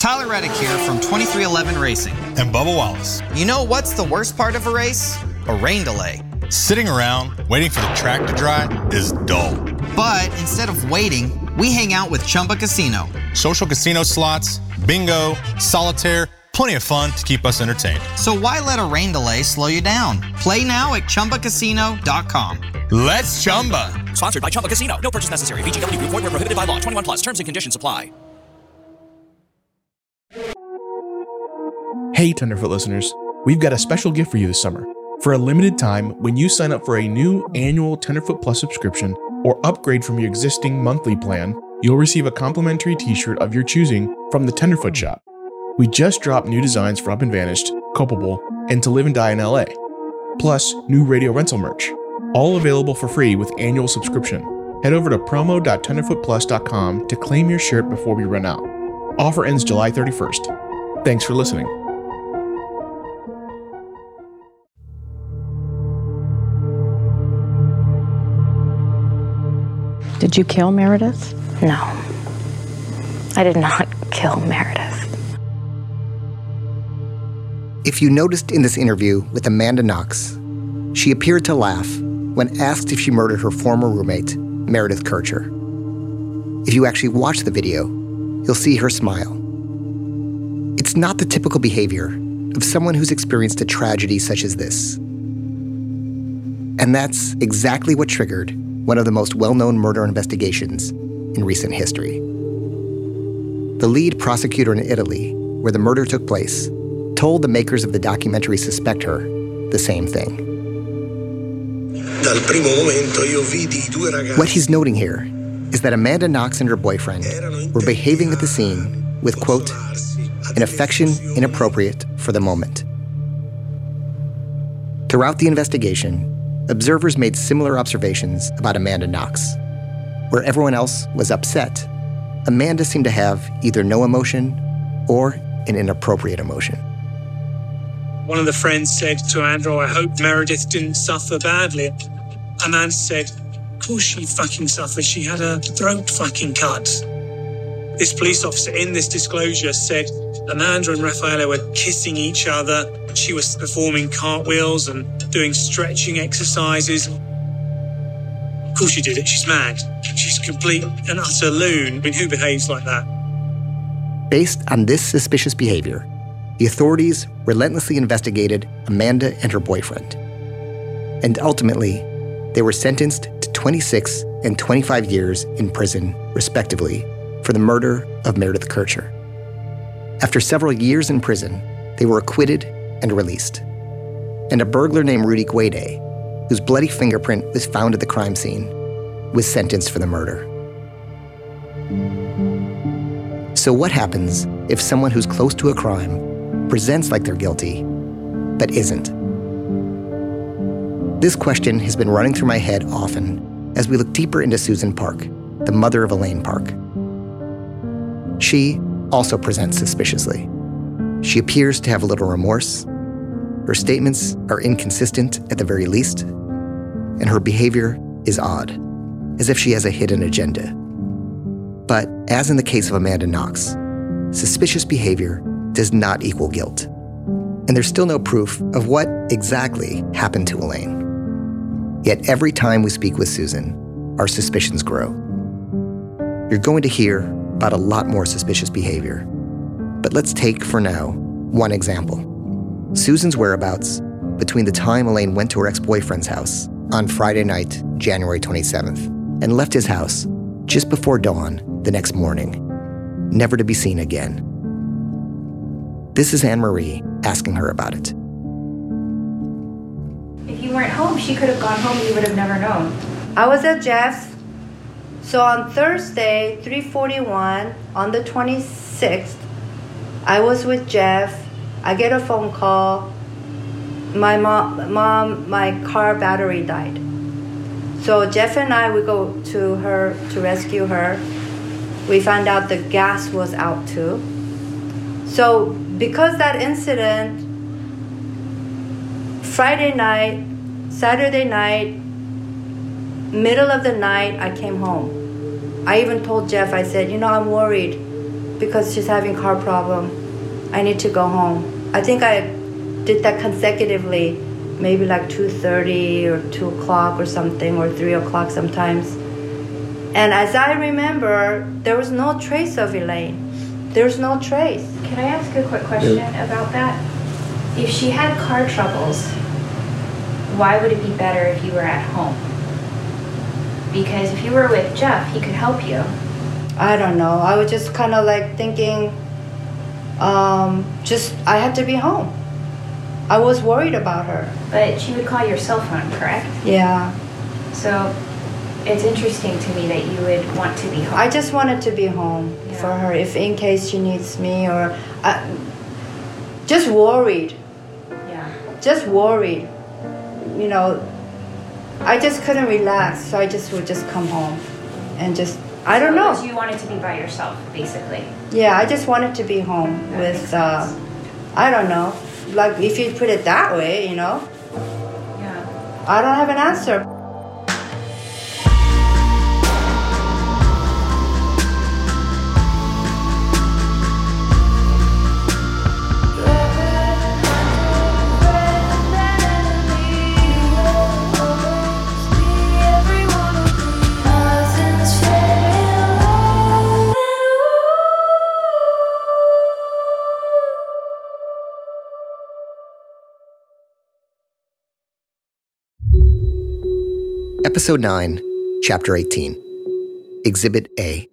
Tyler Reddick here from 2311 Racing. And Bubba Wallace. You know what's the worst part of a race? A rain delay. Sitting around waiting for the track to dry is dull. But instead of waiting, we hang out with Chumba Casino. Social casino slots, bingo, solitaire, plenty of fun to keep us entertained. So why let a rain delay slow you down? Play now at ChumbaCasino.com. Let's Chumba. Sponsored by Chumba Casino. No purchase necessary. VGW Group. Void where prohibited by law. 21 plus. Terms and conditions apply. Hey, Tenderfoot listeners. We've got a special gift for you this summer. For a limited time, when you sign up for a new annual Tenderfoot Plus subscription or upgrade from your existing monthly plan, you'll receive a complimentary t-shirt of your choosing from the Tenderfoot Shop. We just dropped new designs for Up and Vanished, Culpable, and To Live and Die in LA. Plus, new radio rental merch. All available for free with annual subscription. Head over to promo.tenderfootplus.com to claim your shirt before we run out. Offer ends July 31st. Thanks for listening. Did you kill Meredith? No. I did not kill Meredith. If you noticed in this interview with Amanda Knox, she appeared to laugh when asked if she murdered her former roommate, Meredith Kercher. If you actually watch the video, you'll see her smile. It's not the typical behavior of someone who's experienced a tragedy such as this. And that's exactly what triggered one of the most well-known murder investigations in recent history. The lead prosecutor in Italy, where the murder took place, told the makers of the documentary Suspect Her the same thing. What he's noting here is that Amanda Knox and her boyfriend were behaving at the scene with, quote, an affection inappropriate for the moment. Throughout the investigation, observers made similar observations about Amanda Knox. Where everyone else was upset, Amanda seemed to have either no emotion or an inappropriate emotion. One of the friends said to Andrew, I hope Meredith didn't suffer badly. Amanda said, of course she fucking suffered. She had her throat fucking cut. This police officer in this disclosure said Amanda and Raffaella were kissing each other. She was performing cartwheels and doing stretching exercises. Of course she did it. She's mad. She's complete and utter loon. I mean, who behaves like that? Based on this suspicious behavior, the authorities relentlessly investigated Amanda and her boyfriend. And ultimately, they were sentenced to 26 and 25 years in prison, respectively, for the murder of Meredith Kercher. After several years in prison, they were acquitted and released. And a burglar named Rudy Guede, whose bloody fingerprint was found at the crime scene, was sentenced for the murder. So what happens if someone who's close to a crime presents like they're guilty, but isn't? This question has been running through my head often as we look deeper into Susan Park, the mother of Elaine Park. She also presents suspiciously. She appears to have little remorse. Her statements are inconsistent at the very least, and her behavior is odd, as if she has a hidden agenda. But as in the case of Amanda Knox, suspicious behavior does not equal guilt. And there's still no proof of what exactly happened to Elaine. Yet every time we speak with Susan, our suspicions grow. You're going to hear about a lot more suspicious behavior. But let's take, for now, one example. Susan's whereabouts between the time Elaine went to her ex-boyfriend's house on Friday night, January 27th, and left his house just before dawn the next morning, never to be seen again. This is Anne-Marie asking her about it. If you weren't home, she could have gone home and you would have never known. I was at Jeff's. So on Thursday, 3:41, on the 26th, I was with Jeff. I get a phone call. My mom, my car battery died. So Jeff and I, we go to her to rescue her. We found out the gas was out too. So because that incident, Friday night, Saturday night, middle of the night, I came home. I even told Jeff, I said, I'm worried because she's having car problem. I need to go home. I think I did that consecutively, maybe like 2:30 or 2 o'clock or something, or 3 o'clock sometimes. And as I remember, there was no trace of Elaine. There's no trace. Can I ask a quick question about that? If she had car troubles, why would it be better if you were at home? Because if you were with Jeff, he could help you. I don't know. I was just kind of like thinking, I had to be home. I was worried about her. But she would call your cell phone, correct? Yeah. So it's interesting to me that you would want to be home. I just wanted to be home for her, if in case she needs me, or just worried. Yeah. Just worried. You know, I just couldn't relax, so I just would just come home and just, I don't know. You wanted to be by yourself, basically. Yeah, I just wanted to be home with, I don't know, like if you put it that way, you know. Yeah. I don't have an answer. Episode 9, Chapter 18, Exhibit A.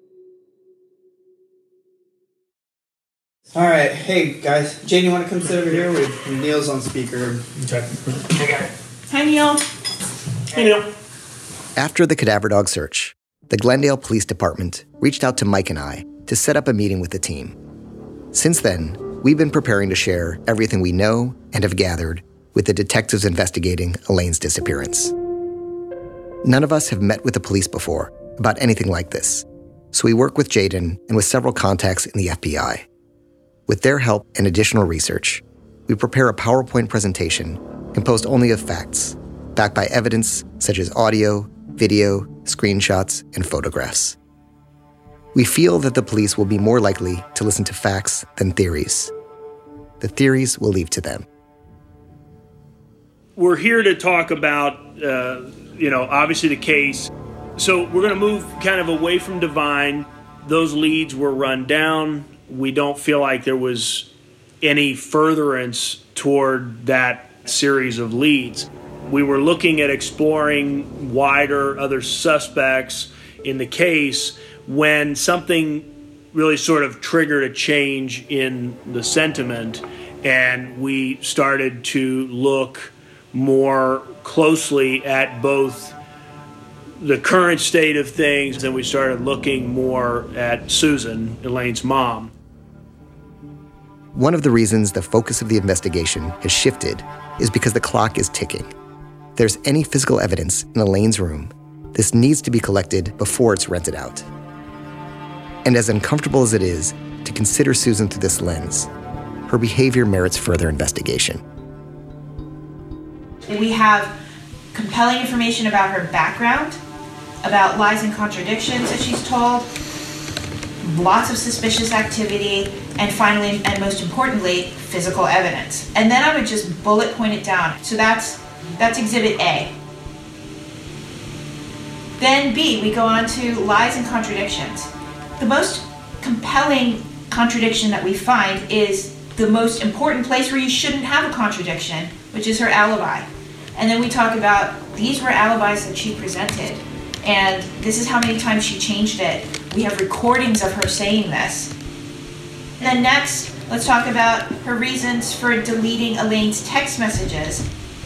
All right, hey guys, Jane, you want to come sit over here? Neil's on speaker. Okay. Hi, Neil. Hey, Neil. After the cadaver dog search, the Glendale Police Department reached out to Mike and I to set up a meeting with the team. Since then, we've been preparing to share everything we know and have gathered with the detectives investigating Elaine's disappearance. None of us have met with the police before about anything like this, so we work with Jaden and with several contacts in the FBI. With their help and additional research, we prepare a PowerPoint presentation composed only of facts, backed by evidence such as audio, video, screenshots, and photographs. We feel that the police will be more likely to listen to facts than theories. The theories we'll leave to them. We're here to talk about obviously the case. So we're going to move kind of away from Divine. Those leads were run down. We don't feel like there was any furtherance toward that series of leads. We were looking at exploring wider other suspects in the case when something really sort of triggered a change in the sentiment, and we started to look more closely at both the current state of things, and we started looking more at Susan, Elaine's mom. One of the reasons the focus of the investigation has shifted is because the clock is ticking. If there's any physical evidence in Elaine's room, this needs to be collected before it's rented out. And as uncomfortable as it is to consider Susan through this lens, her behavior merits further investigation. We have compelling information about her background, about lies and contradictions that she's told, lots of suspicious activity, and finally, and most importantly, physical evidence. And then I would just bullet point it down. So that's Exhibit A. Then B, we go on to lies and contradictions. The most compelling contradiction that we find is the most important place where you shouldn't have a contradiction, which is her alibi. And then we talk about these were alibis that she presented, and this is how many times she changed it. We have recordings of her saying this. And then next, let's talk about her reasons for deleting Elaine's text messages.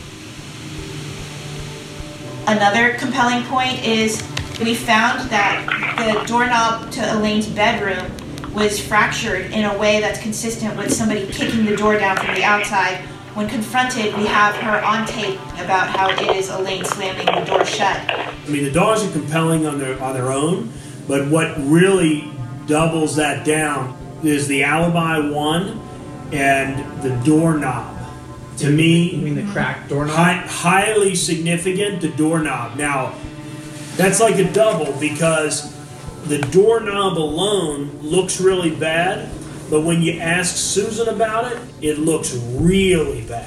Another compelling point is we found that the doorknob to Elaine's bedroom was fractured in a way that's consistent with somebody kicking the door down from the outside. When confronted, we have her on tape about how it is Elaine slamming the door shut. I mean, the dogs are compelling on their own, but what really doubles that down is the alibi one and the doorknob. To me, You mean the cracked doorknob? highly significant, the doorknob. Now, that's like a double because The doorknob alone looks really bad, but when you ask Susan about it, it looks really bad.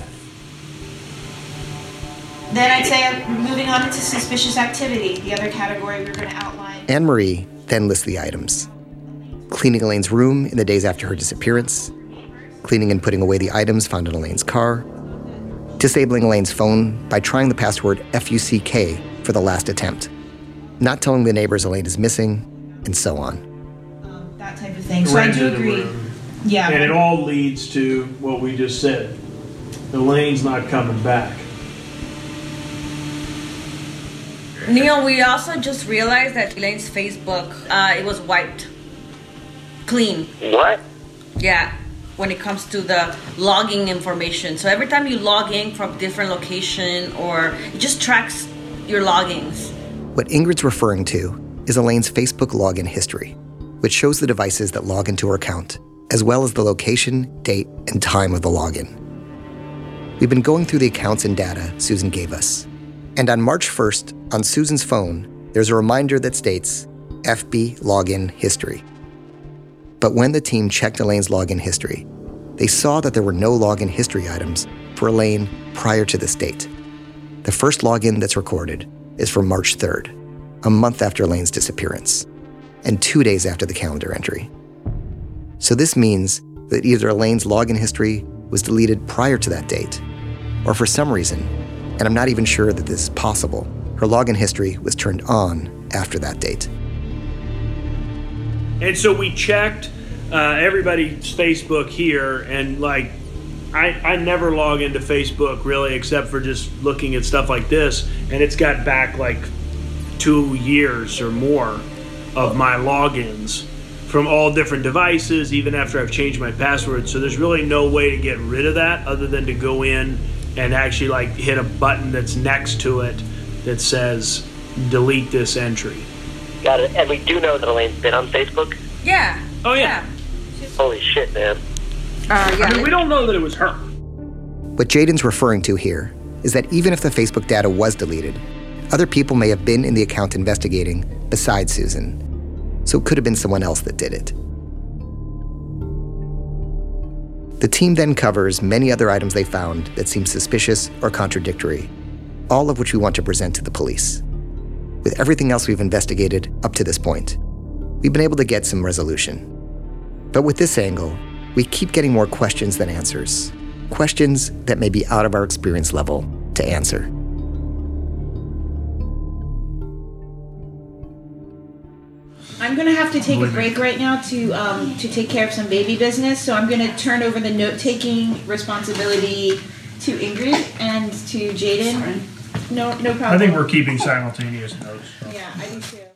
Then I'd say moving on into suspicious activity, the other category we're going to outline. Anne-Marie then lists the items. Cleaning Elaine's room in the days after her disappearance, cleaning and putting away the items found in Elaine's car, disabling Elaine's phone by trying the password FUCK for the last attempt, not telling the neighbors Elaine is missing, and so on. That type of thing. So I do agree. Yeah. And it all leads to what we just said. Elaine's not coming back. Neil, we also just realized that Elaine's Facebook, it was wiped clean. What? Yeah, when it comes to the logging information. So every time you log in from a different location, or it just tracks your logins. What Ingrid's referring to is Elaine's Facebook login history, which shows the devices that log into her account, as well as the location, date, and time of the login. We've been going through the accounts and data Susan gave us. And on March 1st, on Susan's phone, there's a reminder that states FB login history. But when the team checked Elaine's login history, they saw that there were no login history items for Elaine prior to this date. The first login that's recorded is from March 3rd, a month after Elaine's disappearance, and 2 days after the calendar entry. So this means that either Elaine's login history was deleted prior to that date, or for some reason, and I'm not even sure that this is possible, her login history was turned on after that date. And so we checked everybody's Facebook here, and like, I never log into Facebook really, except for just looking at stuff like this, and it's got back like 2 years or more of my logins from all different devices, even after I've changed my password. So there's really no way to get rid of that other than to go in and actually like hit a button that's next to it that says delete this entry. Got it. And we do know that Elaine's been on Facebook? Yeah. Oh yeah. Holy shit, man. Yeah. I mean, we don't know that it was her. What Jaden's referring to here is that even if the Facebook data was deleted, other people may have been in the account investigating besides Susan. So it could have been someone else that did it. The team then covers many other items they found that seem suspicious or contradictory, all of which we want to present to the police. With everything else we've investigated up to this point, we've been able to get some resolution. But with this angle, we keep getting more questions than answers. Questions that may be out of our experience level to answer. I'm going to have to take a break right now to take care of some baby business, so I'm going to turn over the note-taking responsibility to Ingrid and to Jaden. No problem. I think we're keeping simultaneous notes. Yeah, I do too.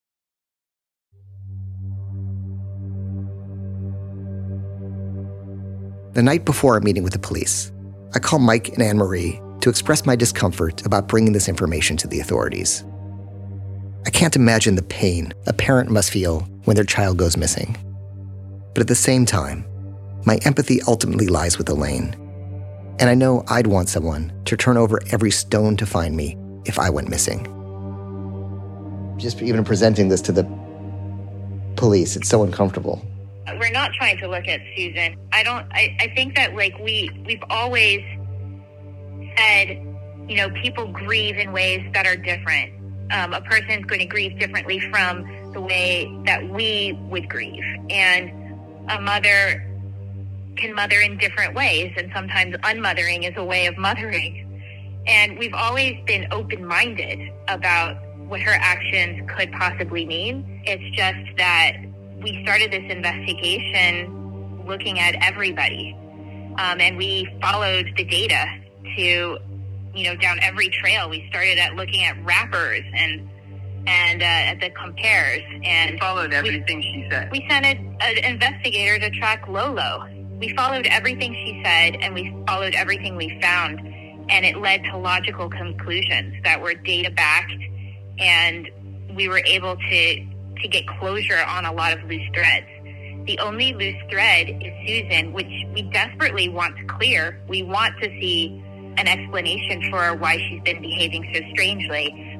The night before our meeting with the police, I call Mike and Anne-Marie to express my discomfort about bringing this information to the authorities. I can't imagine the pain a parent must feel when their child goes missing. But at the same time, my empathy ultimately lies with Elaine. And I know I'd want someone to turn over every stone to find me if I went missing. Just even presenting this to the police, it's so uncomfortable. We're not trying to look at Susan. I think that like we've always said, you know, people grieve in ways that are different. A person's going to grieve differently from the way that we would grieve. And a mother can mother in different ways, and sometimes unmothering is a way of mothering. And we've always been open-minded about what her actions could possibly mean. It's just that we started this investigation looking at everybody. And we followed the data to, you know, down every trail. We started at looking at rappers and at the compares, and followed everything she said. We sent an investigator to track Lolo. We followed everything she said, and we followed everything we found, and it led to logical conclusions that were data-backed, and we were able to get closure on a lot of loose threads. The only loose thread is Susan, which we desperately want to clear. We want to see an explanation for why she's been behaving so strangely,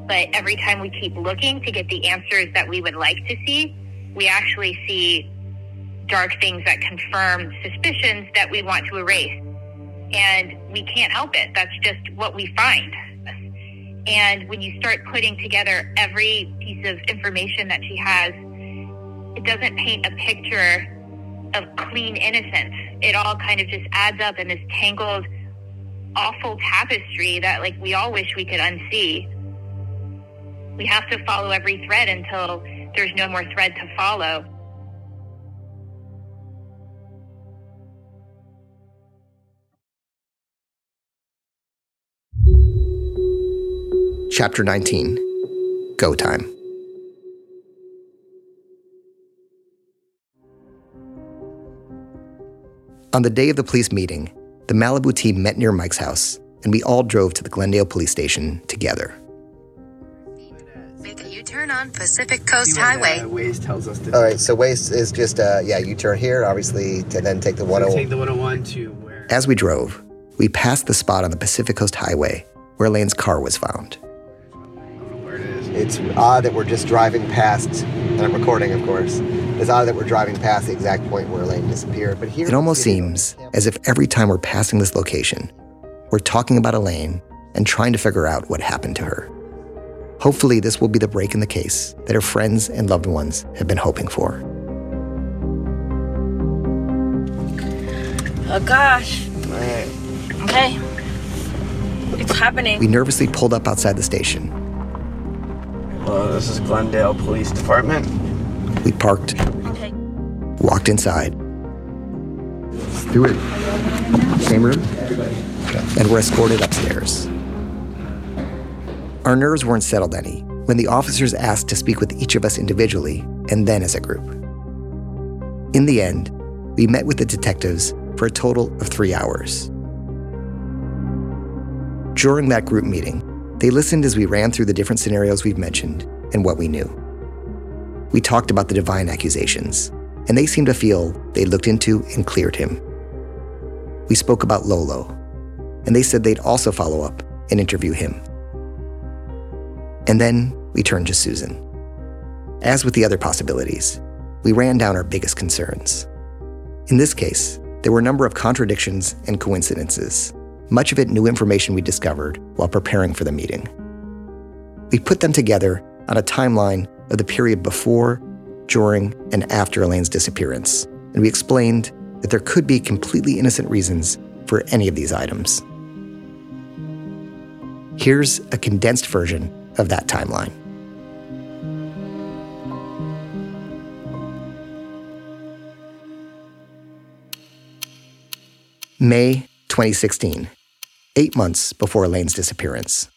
But every time we keep looking to get the answers that we would like to see, we actually see dark things that confirm suspicions that we want to erase. And we can't help it. That's just what we find. And when you start putting together every piece of information that she has, it doesn't paint a picture of clean innocence. It all kind of just adds up in this tangled, awful tapestry that, like, we all wish we could unsee. We have to follow every thread until there's no more thread to follow. Chapter 19, Go Time. On the day of the police meeting, the Malibu team met near Mike's house, and we all drove to the Glendale police station together. Make a U-turn on Pacific Coast Highway. Waze tells us to. All right, so Waze is just, you turn here, obviously, to then take the 101. Take the 101 to where? As we drove, we passed the spot on the Pacific Coast Highway where Elaine's car was found. It's odd that we're just driving past, and I'm recording, of course. It's odd that we're driving past the exact point where Elaine disappeared. But here, it almost seems as if every time we're passing this location, we're talking about Elaine and trying to figure out what happened to her. Hopefully, this will be the break in the case that her friends and loved ones have been hoping for. Oh gosh. Okay. It's happening. We nervously pulled up outside the station. Hello, this is Glendale Police Department. We parked, walked inside. Do it. Same room? And were escorted upstairs. Our nerves weren't settled any when the officers asked to speak with each of us individually and then as a group. In the end, we met with the detectives for a total of 3 hours. During that group meeting, they listened as we ran through the different scenarios we've mentioned and what we knew. We talked about the Devine accusations, and they seemed to feel they looked into and cleared him. We spoke about Lolo, and they said they'd also follow up and interview him. And then we turned to Susan. As with the other possibilities, we ran down our biggest concerns. In this case, there were a number of contradictions and coincidences, much of it new information we discovered while preparing for the meeting. We put them together on a timeline of the period before, during, and after Elaine's disappearance, and we explained that there could be completely innocent reasons for any of these items. Here's a condensed version of that timeline. May 2016, 8 months before Elaine's disappearance.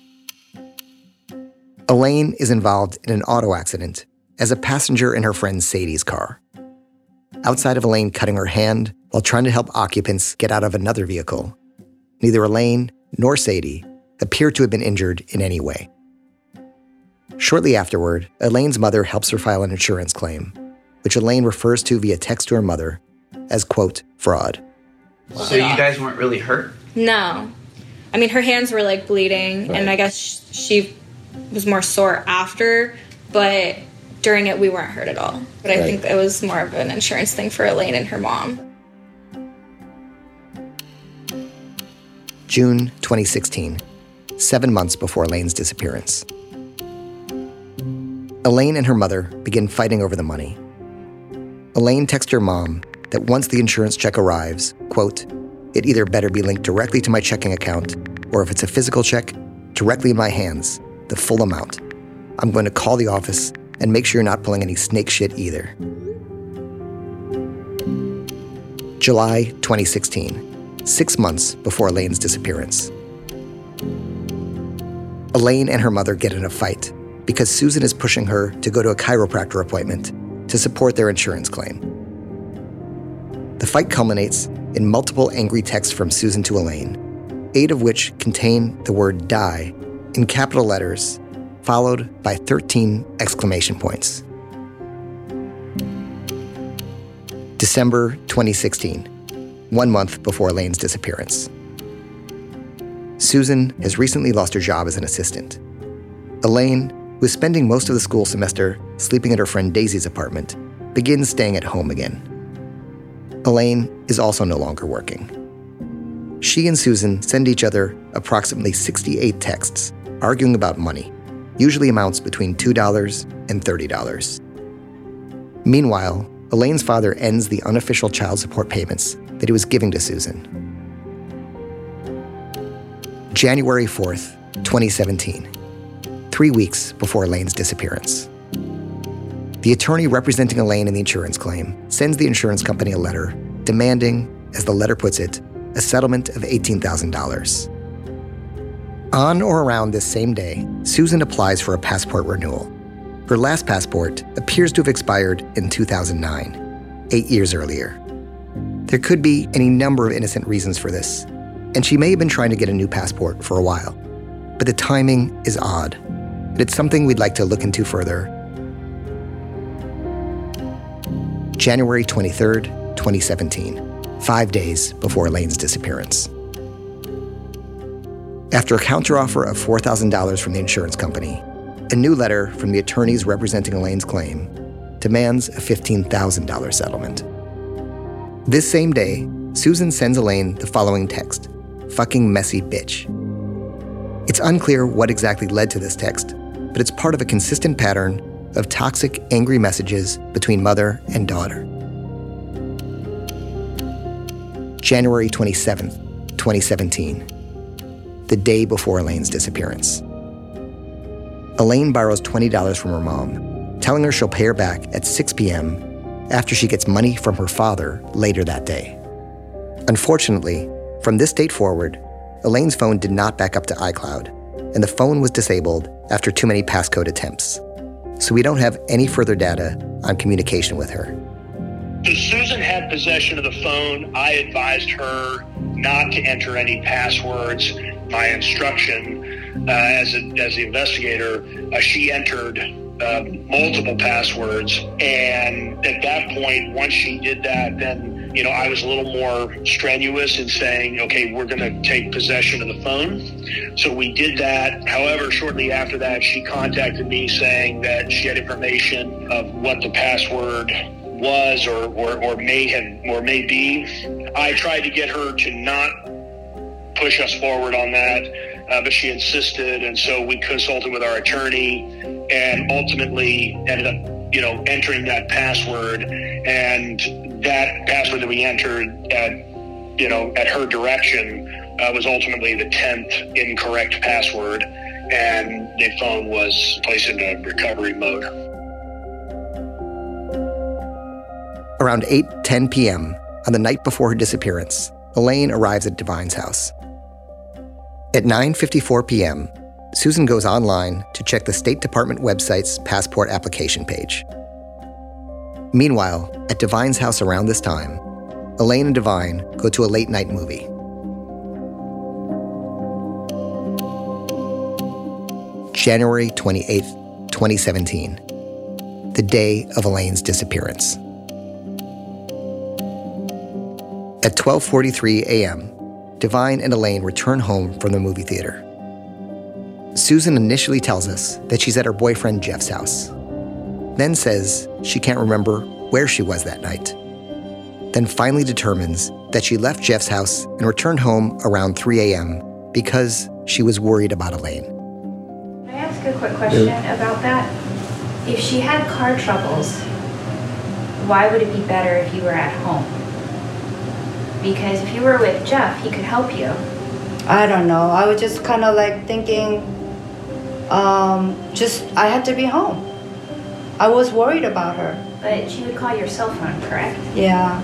Elaine is involved in an auto accident as a passenger in her friend Sadie's car. Outside of Elaine cutting her hand while trying to help occupants get out of another vehicle, neither Elaine nor Sadie appear to have been injured in any way. Shortly afterward, Elaine's mother helps her file an insurance claim, which Elaine refers to via text to her mother as, quote, fraud. So you guys weren't really hurt? No. I mean, her hands were like bleeding, and I guess she was more sore after, but during it we weren't hurt at all. But I think it was more of an insurance thing for Elaine and her mom. June 2016, 7 months before Elaine's disappearance. Elaine and her mother begin fighting over the money. Elaine texts her mom that once the insurance check arrives, quote, it either better be linked directly to my checking account, or if it's a physical check, directly in my hands, the full amount. I'm going to call the office and make sure you're not pulling any snake shit either. July 2016, 6 months before Elaine's disappearance. Elaine and her mother get in a fight because Susan is pushing her to go to a chiropractor appointment to support their insurance claim. The fight culminates in multiple angry texts from Susan to Elaine, 8 of which contain the word die in capital letters, followed by 13 exclamation points. December 2016, 1 month before Elaine's disappearance. Susan has recently lost her job as an assistant. Elaine, who is spending most of the school semester sleeping at her friend Daisy's apartment, begins staying at home again. Elaine is also no longer working. She and Susan send each other approximately 68 texts arguing about money, usually amounts between $2 and $30. Meanwhile, Elaine's father ends the unofficial child support payments that he was giving to Susan. January 4th, 2017, 3 weeks before Elaine's disappearance. The attorney representing Elaine in the insurance claim sends the insurance company a letter demanding, as the letter puts it, a settlement of $18,000. On or around this same day, Susan applies for a passport renewal. Her last passport appears to have expired in 2009, 8 years earlier. There could be any number of innocent reasons for this, and she may have been trying to get a new passport for a while. But the timing is odd, and it's something we'd like to look into further. January 23rd, 2017, 5 days before Elaine's disappearance. After a counteroffer of $4,000 from the insurance company, a new letter from the attorneys representing Elaine's claim demands a $15,000 settlement. This same day, Susan sends Elaine the following text: "Fucking messy bitch." It's unclear what exactly led to this text, but it's part of a consistent pattern of toxic, angry messages between mother and daughter. January 27th, 2017, the day before Elaine's disappearance. Elaine borrows $20 from her mom, telling her she'll pay her back at 6 p.m. after she gets money from her father later that day. Unfortunately, from this date forward, Elaine's phone did not back up to iCloud, and the phone was disabled after too many passcode attempts. So we don't have any further data on communication with her. So Susan had possession of the phone. I advised her not to enter any passwords. My instruction as the investigator, she entered multiple passwords. And at that point, once she did that, then I was a little more strenuous in saying, okay, we're going to take possession of the phone. So we did that. However, shortly after that, she contacted me saying that she had information of what the password was or may be. I tried to get her to not push us forward on that, but she insisted, and so we consulted with our attorney and ultimately ended up entering that password. And that password that we entered at her direction was ultimately the 10th incorrect password, and the phone was placed into recovery mode. Around 8:10 p.m. on the night before her disappearance, Elaine arrives at Devine's house. At 9:54 p.m., Susan goes online to check the State Department website's passport application page. Meanwhile, at Devine's house around this time, Elaine and Devine go to a late-night movie. January 28th, 2017, the day of Elaine's disappearance. At 12:43 a.m., Devine and Elaine return home from the movie theater. Susan initially tells us that she's at her boyfriend Jeff's house, then says she can't remember where she was that night, then finally determines that she left Jeff's house and returned home around 3 a.m. because she was worried about Elaine. Can I ask a quick question about that? If she had car troubles, why would it be better if you were at home? Because if you were with Jeff, he could help you. I don't know. I was just kind of like thinking, I had to be home. I was worried about her. But she would call your cell phone, correct? Yeah.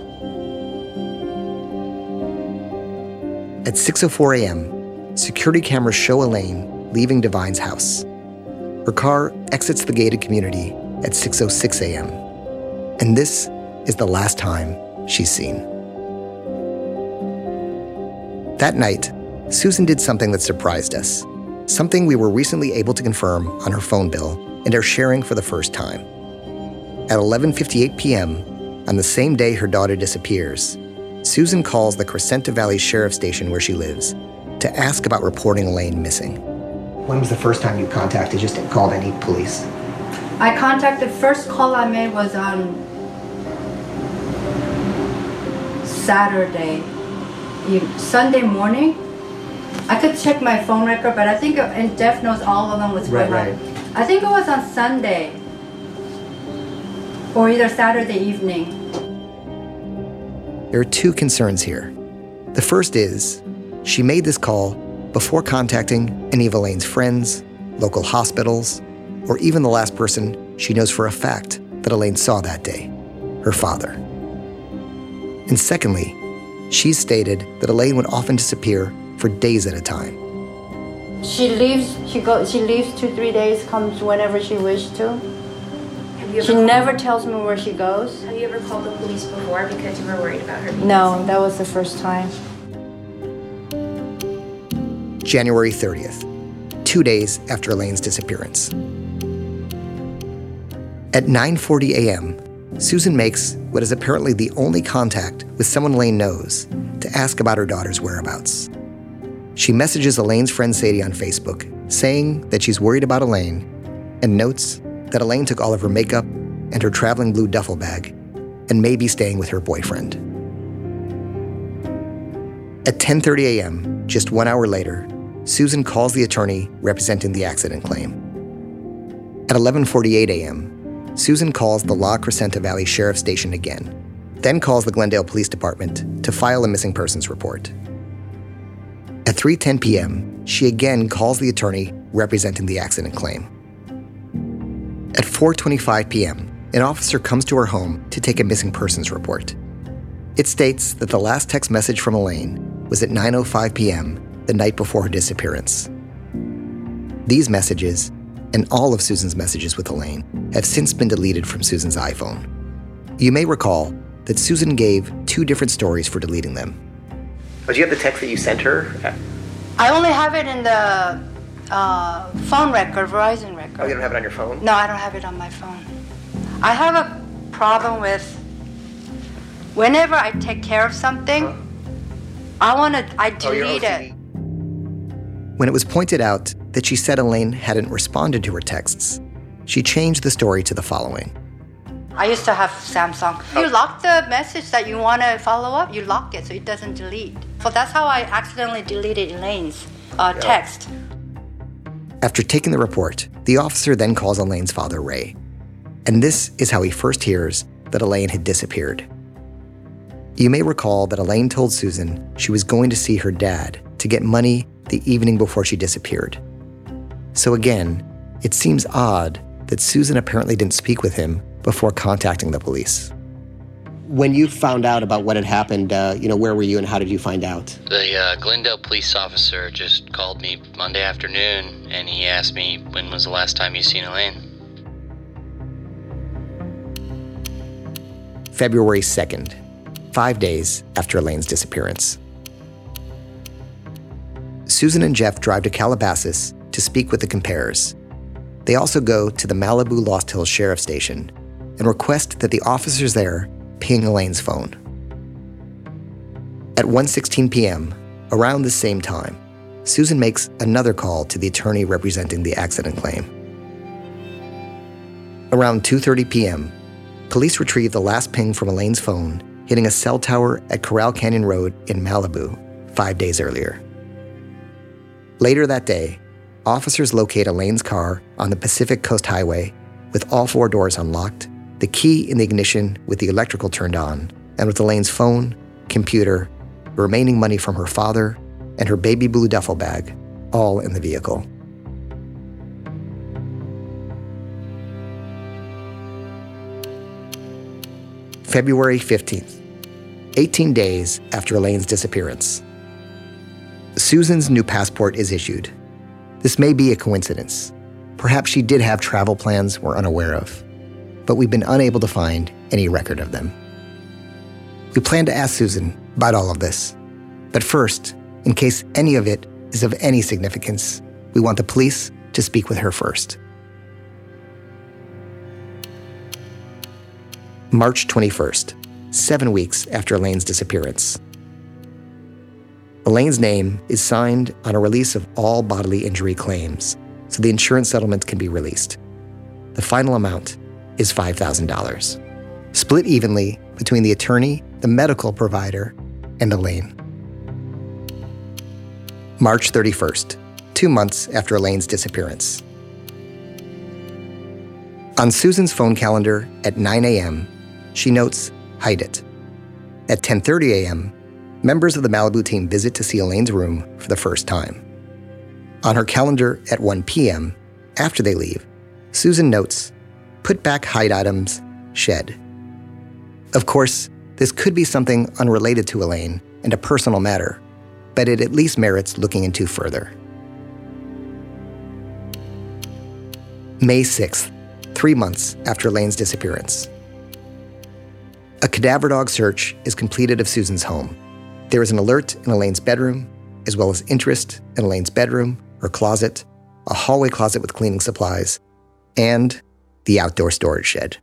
At 6:04 a.m., security cameras show Elaine leaving Devine's house. Her car exits the gated community at 6:06 a.m. And this is the last time she's seen. That night, Susan did something that surprised us, something we were recently able to confirm on her phone bill and are sharing for the first time. At 11:58 p.m., on the same day her daughter disappears, Susan calls the Crescenta Valley Sheriff Station where she lives to ask about reporting Elaine missing. When was the first time you contacted, just called any police? I contacted, first call I made was on Saturday, Sunday morning. I could check my phone record, but I think in Jeff knows all of them was going on. I think it was on Sunday or either Saturday evening. There are two concerns here. The first is, she made this call before contacting any of Elaine's friends, local hospitals, or even the last person she knows for a fact that Elaine saw that day, her father. And secondly, she's stated that Elaine would often disappear for days at a time. She leaves 2-3 days, comes whenever she wishes to. She never tells me where she goes. Have you ever called the police before because you were worried about her being No, that was the first time. January 30th, 2 days after Elaine's disappearance. At 9:40 a.m., Susan makes what is apparently the only contact with someone Elaine knows to ask about her daughter's whereabouts. She messages Elaine's friend Sadie on Facebook, saying that she's worried about Elaine, and notes that Elaine took all of her makeup and her traveling blue duffel bag and may be staying with her boyfriend. At 10:30 a.m., just 1 hour later, Susan calls the attorney representing the accident claim. At 11:48 a.m., Susan calls the La Crescenta Valley Sheriff's Station again, then calls the Glendale Police Department to file a missing persons report. At 3:10 p.m., she again calls the attorney representing the accident claim. At 4:25 p.m., an officer comes to her home to take a missing persons report. It states that the last text message from Elaine was at 9:05 p.m. the night before her disappearance. These messages, and all of Susan's messages with Elaine, have since been deleted from Susan's iPhone. You may recall that Susan gave 2 different stories for deleting them. Oh, do you have the text that you sent her? I only have it in the phone record, Verizon record. Oh, you don't have it on your phone? No, I don't have it on my phone. I have a problem with whenever I take care of something, I delete it. When it was pointed out that she said Elaine hadn't responded to her texts, she changed the story to the following. I used to have Samsung. You lock the message that you want to follow up, you lock it so it doesn't delete. So that's how I accidentally deleted Elaine's text. After taking the report, the officer then calls Elaine's father, Ray. And this is how he first hears that Elaine had disappeared. You may recall that Elaine told Susan she was going to see her dad to get money the evening before she disappeared. So again, it seems odd that Susan apparently didn't speak with him before contacting the police. When you found out about what had happened, where were you and how did you find out? The Glendale police officer just called me Monday afternoon, and he asked me when was the last time you seen Elaine. February 2nd, 5 days after Elaine's disappearance. Susan and Jeff drive to Calabasas to speak with the Compares. They also go to the Malibu Lost Hills Sheriff's Station and request that the officers there ping Elaine's phone. At 1:16 p.m., around the same time, Susan makes another call to the attorney representing the accident claim. Around 2:30 p.m., police retrieve the last ping from Elaine's phone hitting a cell tower at Corral Canyon Road in Malibu 5 days earlier. Later that day, officers locate Elaine's car on the Pacific Coast Highway with all 4 doors unlocked, the key in the ignition with the electrical turned on, and with Elaine's phone, computer, the remaining money from her father, and her baby blue duffel bag, all in the vehicle. February 15th, 18 days after Elaine's disappearance. Susan's new passport is issued. This may be a coincidence. Perhaps she did have travel plans we're unaware of, but we've been unable to find any record of them. We plan to ask Susan about all of this, but first, in case any of it is of any significance, we want the police to speak with her first. March 21st, 7 weeks after Elaine's disappearance. Elaine's name is signed on a release of all bodily injury claims, so the insurance settlement can be released. The final amount is $5,000, split evenly between the attorney, the medical provider, and Elaine. March 31st, 2 months after Elaine's disappearance. On Susan's phone calendar at 9 a.m., she notes, "Hide it." At 10:30 a.m., members of the Malibu team visit to see Elaine's room for the first time. On her calendar at 1 p.m., after they leave, Susan notes, "Put back hide items, shed." Of course, this could be something unrelated to Elaine and a personal matter, but it at least merits looking into further. May 6th, 3 months after Elaine's disappearance. A cadaver dog search is completed of Susan's home. There is an alert in Elaine's bedroom, as well as interest in Elaine's bedroom, her closet, a hallway closet with cleaning supplies, and the outdoor storage shed.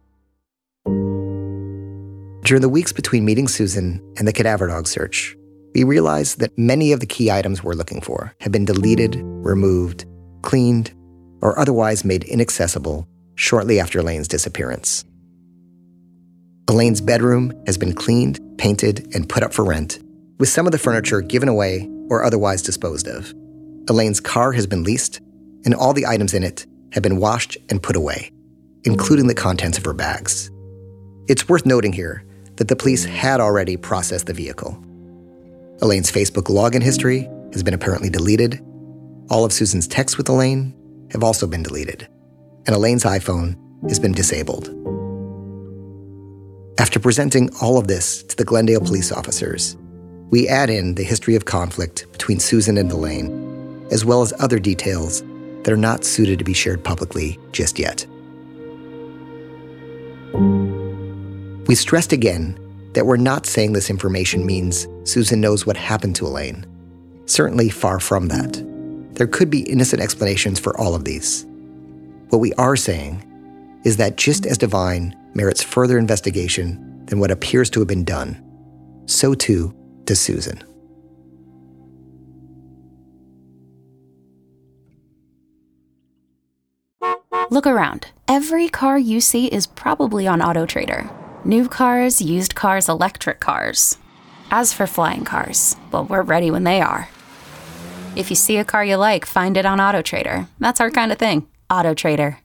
During the weeks between meeting Susan and the cadaver dog search, we realized that many of the key items we're looking for had been deleted, removed, cleaned, or otherwise made inaccessible shortly after Elaine's disappearance. Elaine's bedroom has been cleaned, painted, and put up for rent, with some of the furniture given away or otherwise disposed of. Elaine's car has been leased, and all the items in it have been washed and put away, including the contents of her bags. It's worth noting here that the police had already processed the vehicle. Elaine's Facebook login history has been apparently deleted. All of Susan's texts with Elaine have also been deleted, and Elaine's iPhone has been disabled. After presenting all of this to the Glendale police officers, we add in the history of conflict between Susan and Elaine, as well as other details that are not suited to be shared publicly just yet. We stressed again that we're not saying this information means Susan knows what happened to Elaine. Certainly far from that. There could be innocent explanations for all of these. What we are saying is that just as Divine merits further investigation than what appears to have been done, so too does Susan. Look around. Every car you see is probably on AutoTrader. New cars, used cars, electric cars. As for flying cars, well, we're ready when they are. If you see a car you like, find it on AutoTrader. That's our kind of thing. AutoTrader.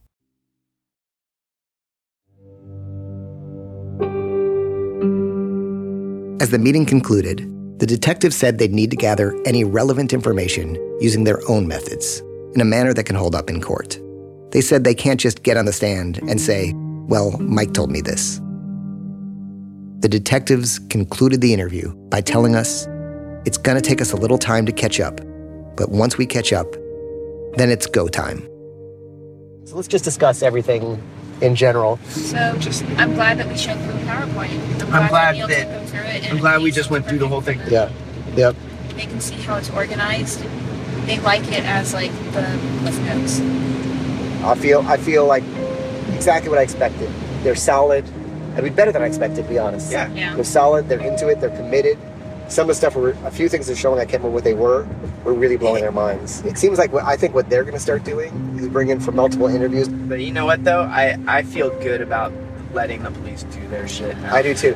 As the meeting concluded, the detectives said they'd need to gather any relevant information using their own methods, in a manner that can hold up in court. They said they can't just get on the stand and say, "Well, Mike told me this." The detectives concluded the interview by telling us it's going to take us a little time to catch up, but once we catch up, then it's go time. So let's just discuss everything in general. So I'm glad that we showed through PowerPoint. I'm glad we just went through the whole thing. Yeah. Yep. They can see how it's organized. They like it as like the Cliff Notes. I feel like exactly what I expected. They're solid. I mean, better than I expected, to be honest. Yeah. They're solid. They're into it. They're committed. Some of the stuff a few things they're showing, I can't remember what they were really blowing their minds. It seems like I think what they're going to start doing is bring in for multiple interviews. But you know what, though? I feel good about letting the police do their shit now. I do, too.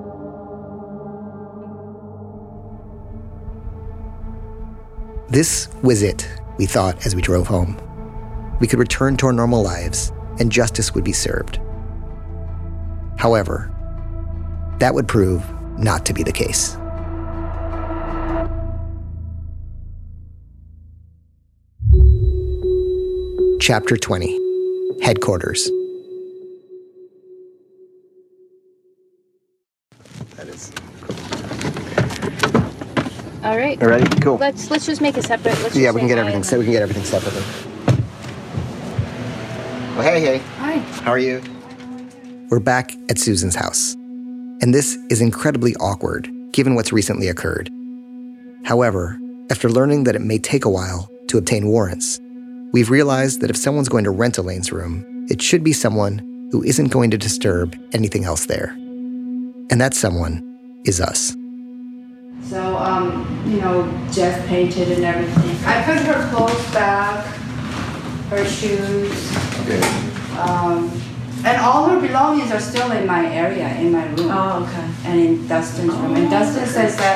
This was it, we thought as we drove home. We could return to our normal lives, and justice would be served. However, that would prove not to be the case. Chapter 20, Headquarters. That is. All right. All right, cool. Let's just make it separate. We can get everything. So we can get everything separately. Well, hey. Hi. How are you? We're back at Susan's house, and this is incredibly awkward given what's recently occurred. However, after learning that it may take a while to obtain warrants, we've realized that if someone's going to rent Elaine's room, it should be someone who isn't going to disturb anything else there. And that someone is us. So, Jeff painted and everything. I put her clothes back, her shoes. Okay. And all her belongings are still in my area, in my room. Oh, okay. And in Dustin's room. And Dustin says that,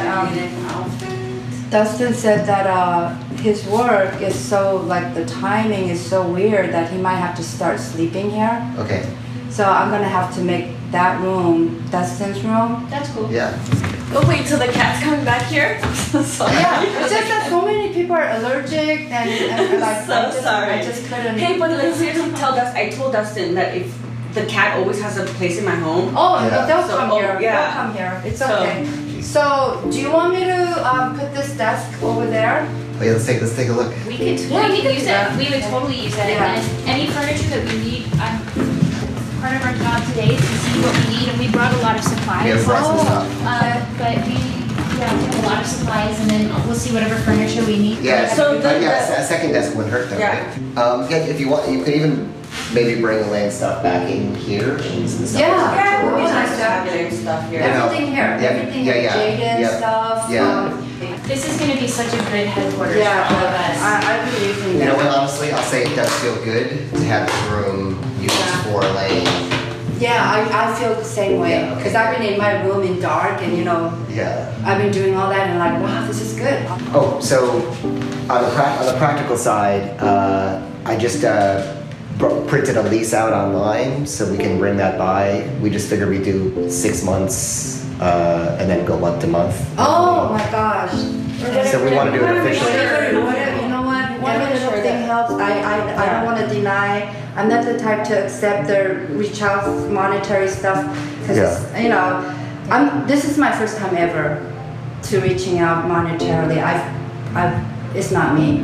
his work is so, the timing is so weird that he might have to start sleeping here. Okay. So I'm gonna have to make that room Dustin's room. That's cool. Yeah. Oh, wait till the cat's coming back here? Sorry. Yeah, it's just that so many people are allergic and sorry. I just couldn't. Hey, but seriously, I told Dustin that if the cat always has a place in my home. Oh, they'll come here. Yeah. They'll come here. It's okay. So, do you want me to put this desk over there? Oh, yeah, let's take a look. We could use it. We would totally use it. Yeah. And any furniture that we need, part of our job today is to see what we need, and we brought a lot of supplies. We have brought some stuff. But we have a lot of supplies, and then we'll see whatever furniture we need. Yeah, a second desk wouldn't hurt though, right? If you want, you could even maybe bring Elaine's stuff back in here and some stuff. Yeah, it would be nice to have Elaine's stuff here. Everything here. Everything here. Jaden's stuff. Yeah. This is going to be such a good headquarters for all of us. I believe in that. You know what, honestly, I'll say it does feel good to have this room used for Elaine. Yeah, I feel the same way. Because I've been in my room in dark and, I've been doing all that and wow, this is good. Oh, so on the practical side, I just printed a lease out online so we can bring that by. We just figured we'd do 6 months and then go month to month. Oh my gosh. So we want to do it officially. You know what? Every little thing helps. I don't want to deny. I'm not the type to accept the reach out monetary stuff. Because, this is my first time ever to reaching out monetarily. It's not me.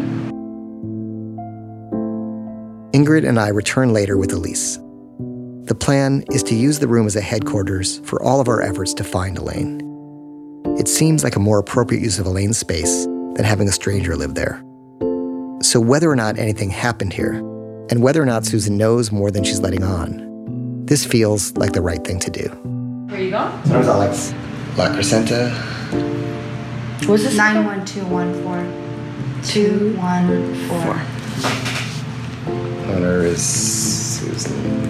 Ingrid and I return later with Elise. The plan is to use the room as a headquarters for all of our efforts to find Elaine. It seems like a more appropriate use of Elaine's space than having a stranger live there. So whether or not anything happened here, and whether or not Susan knows more than she's letting on, this feels like the right thing to do. Where you going? So I was like, La Crescenta. What's this? 91214. 214. Owner is Susan.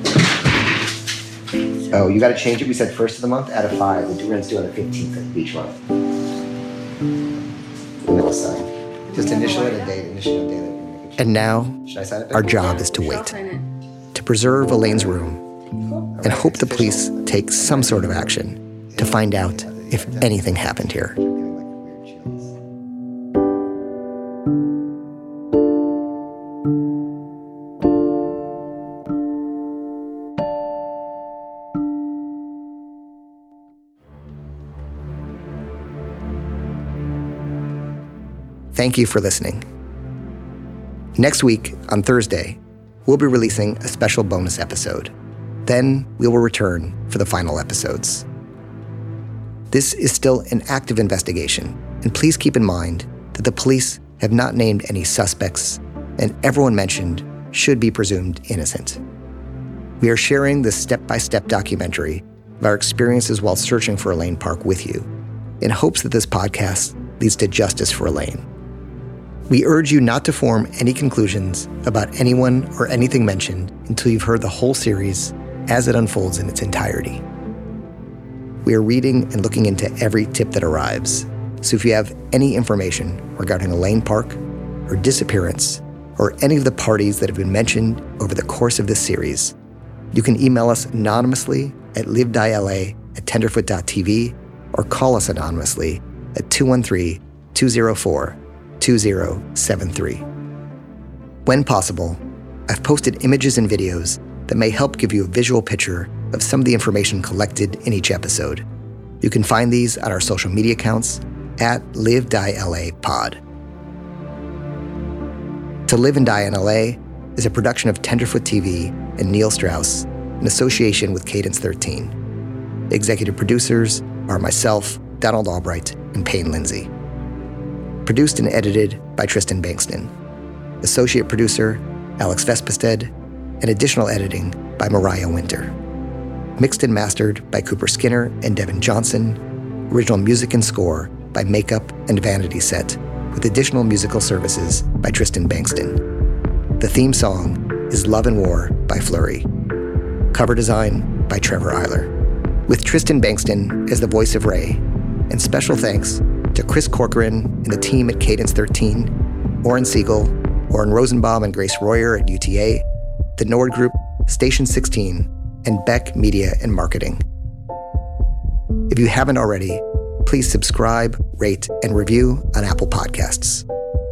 Oh, you got to change it. We said first of the month out of 5. We're going to do it on the 15th of each month. We'll sign. Just initial it a date. And now, our job is to wait. To preserve Elaine's room and hope the police take some sort of action to find out if anything happened here. Thank you for listening. Next week, on Thursday, we'll be releasing a special bonus episode. Then we will return for the final episodes. This is still an active investigation, and please keep in mind that the police have not named any suspects, and everyone mentioned should be presumed innocent. We are sharing this step-by-step documentary of our experiences while searching for Elaine Park with you, in hopes that this podcast leads to justice for Elaine. We urge you not to form any conclusions about anyone or anything mentioned until you've heard the whole series as it unfolds in its entirety. We are reading and looking into every tip that arrives, so if you have any information regarding Elaine Park, her disappearance, or any of the parties that have been mentioned over the course of this series, you can email us anonymously at livedila@tenderfoot.tv or call us anonymously at 213-204-2073. When possible, I've posted images and videos that may help give you a visual picture of some of the information collected in each episode. You can find these on our social media accounts at LiveDieLAPod. To Live and Die in LA is a production of Tenderfoot TV and Neil Strauss in association with Cadence 13. Executive producers are myself, Donald Albright, and Payne Lindsay. Produced and edited by Tristan Bankston. Associate producer, Alex Vespestead, and additional editing by Mariah Winter. Mixed and mastered by Cooper Skinner and Devin Johnson, Original music and score by Makeup and Vanity Set, with additional musical services by Tristan Bankston. The theme song is Love and War by Flurry. Cover design by Trevor Eiler, with Tristan Bankston as the voice of Ray. And special thanks to Chris Corcoran and the team at Cadence 13, Oren Siegel, Oren Rosenbaum and Grace Royer at UTA, the Nord Group, Station 16, and Beck Media and Marketing. If you haven't already, please subscribe, rate, and review on Apple Podcasts.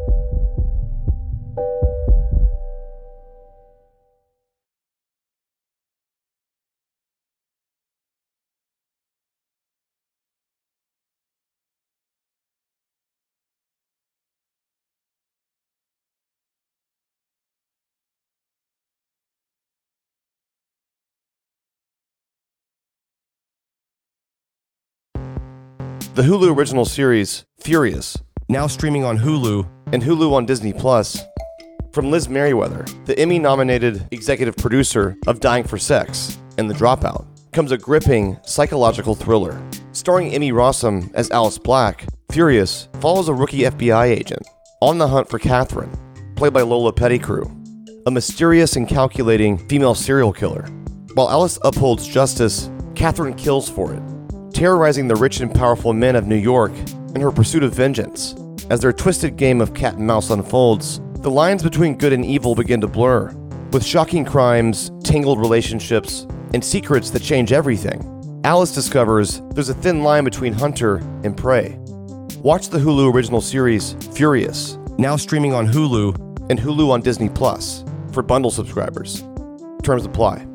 The Hulu original series, Furious, now streaming on Hulu and Hulu on Disney+. From Liz Merriweather, the Emmy-nominated executive producer of Dying for Sex and The Dropout, comes a gripping psychological thriller. Starring Emmy Rossum as Alice Black, Furious follows a rookie FBI agent on the hunt for Catherine, played by Lola Pettigrew, a mysterious and calculating female serial killer. While Alice upholds justice, Catherine kills for it, terrorizing the rich and powerful men of New York in her pursuit of vengeance. As their twisted game of cat and mouse unfolds, the lines between good and evil begin to blur, with shocking crimes, tangled relationships, and secrets that change everything. Alice discovers there's a thin line between hunter and prey. Watch the Hulu original series, Furious, now streaming on Hulu and Hulu on Disney+, for bundle subscribers. Terms apply.